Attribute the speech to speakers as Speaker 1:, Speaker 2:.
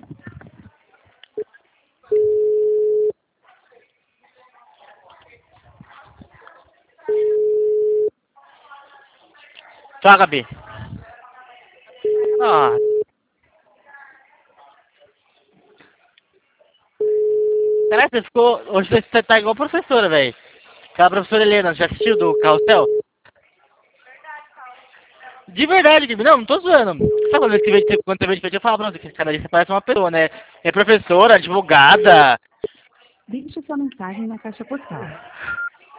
Speaker 1: Tchau, Gabi. Ah. Caraca, você ficou. Hoje você tá igual a professora, velho. Aquela professora Helena, já assistiu do Carrossel? De verdade, Gabi. Não, não tô zoando. Sabe quando você vê, quando você vê de frente, eu falo, nossa, que cada dia você parece uma pessoa, né? É professora, advogada.
Speaker 2: Deixe sua mensagem na caixa postal.